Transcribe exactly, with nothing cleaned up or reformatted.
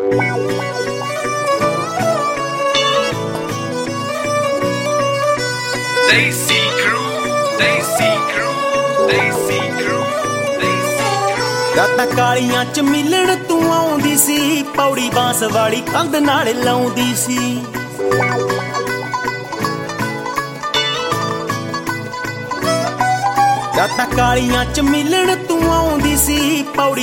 Desi Crew, Desi Crew, Desi Crew, Desi Crew। ਰਾਤਾਂ ਕਾਲੀਆਂ ਚ ਮਿਲਣ ਤੂੰ ਆਉਂਦੀ ਸੀ, ਪੌੜੀ ਬਾਂਸ ਵਾਲੀ ਕੰਧ ਨਾਲ ਲਾਉਂਦੀ ਸੀ। ਰਾਤਾਂ ਕਾਲੀਆਂ ਚ ਮਿਲਣ ਤੂੰ ਆਉਂਦੀ ਸੀ, ਪੌੜੀ